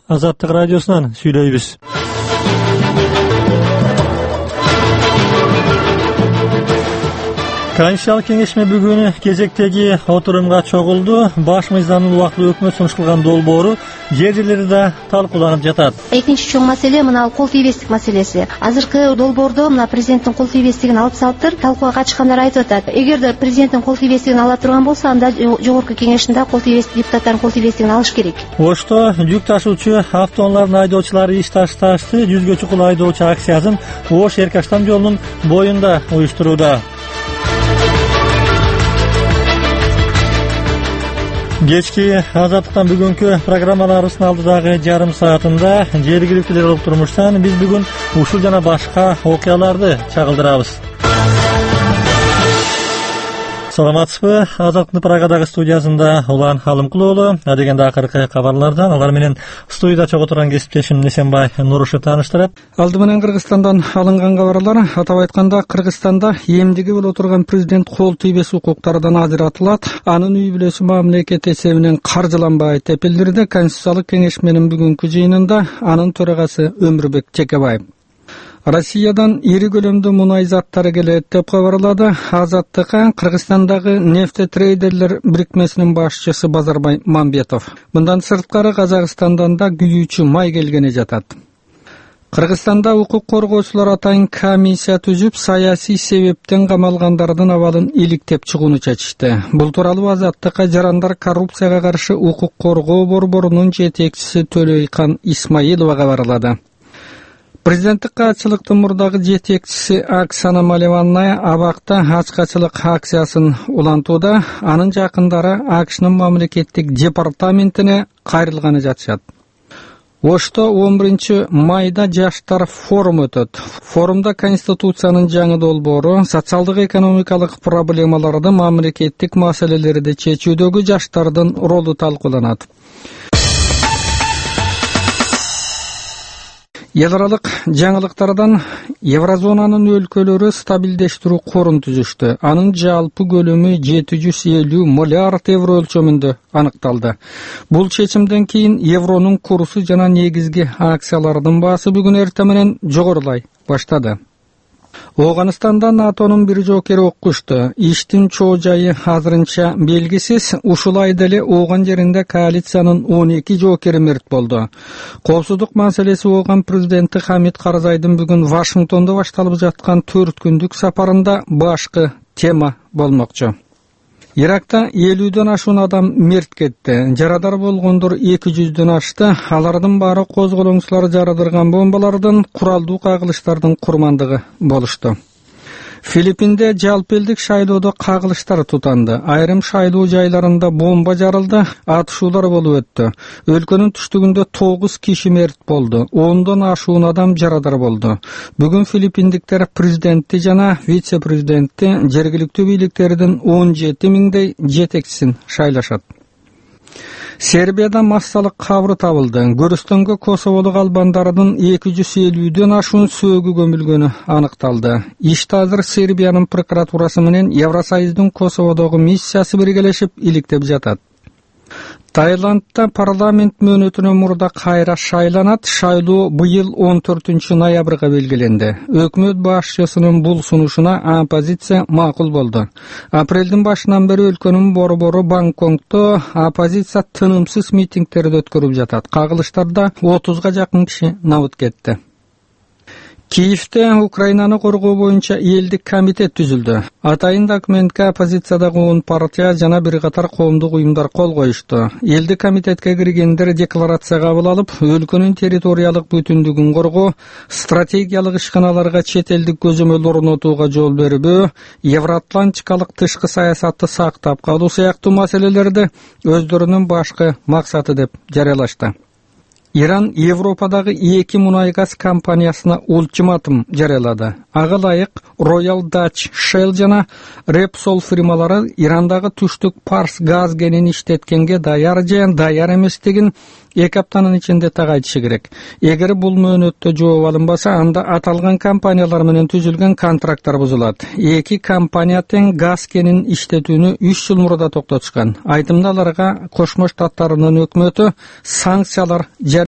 Азаттык радиосунан сүйлөйбүз. Конституциялык кеңешме бүгүн кезектеги отурумга чогулду. Баш мыйзамдын убактылуу өкмөт сунуш кылган долбоору жер жерлерде талкууланып жатат. Экинчи чоң маселе мына кол тийбестик маселеси. Азыркы долбоордо мына президенттин кол тийбестигин алып салыптыр. Талкууга катышкандар айтып атат. Эгерде президенттин кол тийбестигин ала турган болсо, анда жогорку кеңешинде кол тийбестик депутаттардын кол тийбестигин алыш керек. Ошто жүк ташуучу автоунаалардын айдоочулары иш ташташты. 100гө чукул айдоочу акциясын Ош Эркаштам жолунун боюнда уюштурууда. Кечки Азаттыктан бүгүнкү программаларыбыздын алдыдагы жарым саатында жергиликтүүлөр уктурмуштан биз бүгүн ушул жана башка окуяларды чагылдырабыз. Саламатсызбы? Азаттыктын Прагадагы студиясында Улан Халымкулуулу. Адегенде акыркы кабарлардан алар менен студияда чогуу турган кесиптешим Несенбай Нурушев тааныштырат. Алды менен Кыргызстандан алынган кабарлар, атап айтканда Кыргызстанда эмдиги болуп турган президент кол тийбес укуктардан ажыратылат. Анын үй бүлөсү мамлекет эсебинен каржыланбайт деп билдирди Конституциялык кеңешменин бүгүнкү жыйынында анын төрагасы Өмүрбек Чекебаев. Россиядан ири көлөмдө мунай заттары келет деп кабарлады Азаттыкка Кыргызстандагы нефтетрейдерлер бирикмесинин башчысы Базарбай Мамбетов. Мындан сырткары Казакстандан да күйүүчү май келгени жатат. Кыргызстанда укук коргоочулар атайын комиссия түзүп, саясий себептен камалгандардын абалын иликтеп чыгууну чечишти. Бул тууралуу Азаттыкка жарандар коррупцияга каршы укук коргоо борборунун жетекчиси Төлөйкан Исмаилова кабарлады. Президенттик катчылыктын мурдагы жетекчиси Оксана Малеванная абакта ачкачылык акциясын улантууда. Анын жакындары АКШнын мамлекеттик департаментине кайрылганы жатышат. Ошто 11 майда жаштар форум өтөт. Форумда Конституциянын жаңы долбоору, социалдык-экономикалык проблемаларды, мамлекеттик маселелерди чечүүдөгү жаштардын ролу талкууланат. Еларалык жаңылыктардан Еврозонанын өлкөлөрү стабилдештирүү корун түзүштү. Анын жалпы көлөмү 750 миллиард евро өлчөмүндө аныкталды. Бул чечимден кийин евронун курсу жана негизги акциялардын баасы бүгүн эртең менен жогорулай баштады. Оганстанда НАТОнун бир жоокери оккушту. Иштин чоо жайы азырынча белгисиз. Ушул айда эле Ооган жеринде коалициянын 12 жоокери мерт болду. Коопсуздук маселеси Ооган президенти Хамид Карзайдын бүгүн Вашингтондо башталып жаткан 4 күндүк сапарында башкы тема болмокчу. Иракта 50дөн ашуун адам мерт кетти. Жарадар болгондор 200дөн ашты. Алардын баары козголоңчулар жарадырган бомбалардын, куралдуу кагылыштардын курмандыгы болушту. Филиппинде жалпы элдик шайлоодо кагылыштар тутанды. Айрым шайлоо жайларында бомба жарылды, атышуулар болуп өттү. Өлкөнүн түштүгүндө 9 киши мерт болду. 10дон ашуун адам жарадар болду. Бүгүн филиппиндиктер президентти жана вице-президентти, жергиликтүү бийликтердин 17 миңдей жетекчисин шайлашат. Сербияда массалык кабыр табылды. Көрүстөнгө Косоволук албандардын 250дөн ашуун сөөгү көмүлгөнү аныкталды. Ишти азыр Сербиянын прокуратурасы менен Евросоюздун Косоводогу миссиясы биргелешип иликтеп жатат. Таиландда парламент мөөнөтүнө мурда кайра шайланат. Шайлоо быйыл 14 ноябрга белгиленди. Өкмөт башчысынын бул сунушуна оппозиция макул болду. Апрелдин башынан бери өлкөнүн борбору Бангкокто оппозиция тынымсыз митингтерди өткөрүп жатат. Кагылыштарда 30га жакын киши набыт кетти. Киевде Украинаны коргоо боюнча элдик комитет түзүлдү. Атайын документке оппозициядагы 10 партия жана бир катар коомдук уюмдар кол коюшту. Элдик комитетке киргендер декларация кабыл алып, өлкөнүн территориялык бүтүндүгүн коргоо, стратегиялык ишканаларга чет элдик көзөмөл орнотууга жол бербөө, евроатлантикалык тышкы саясатты сактап калуу сыяктуу маселелерди өздөрүнүн башкы максаты деп жарыялашты. Иран Европадагы 2 мунай газ компаниясына ультиматум жарыялады. Ага ылайык Royal Dutch Shell жана Repsol фирмалары Ирандагы түштүк Парс газ кенин иштеткенге даяр же даяр эместигин 2 аптанын ичинде так айтышы керек. Эгер бул мөөнөттө жооп алынбаса, анда аталган компаниялар менен түзүлгөн контракттар бузулат. 2 компания тең газ кенин иштетүүнү 3 жыл мурда токтотушкан. Айтымда аларга Кошмо Штаттарынын өкмөтү санкциялар